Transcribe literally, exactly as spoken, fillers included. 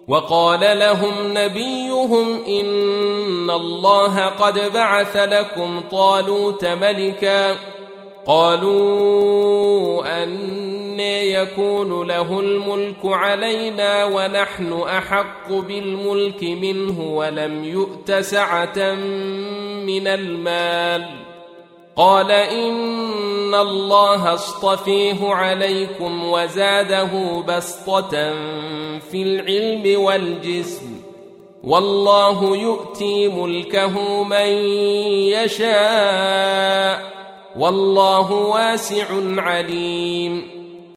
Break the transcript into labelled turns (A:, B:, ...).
A: وقال لهم نبيهم إن الله قد بعث لكم طالوت ملكا قالوا أنى يكون له الملك علينا ونحن أحق بالملك منه ولم يؤت سعة من المال قال إن الله اصطفيه عليكم وزاده بسطة في العلم والجسم والله يؤتي ملكه من يشاء والله واسع عليم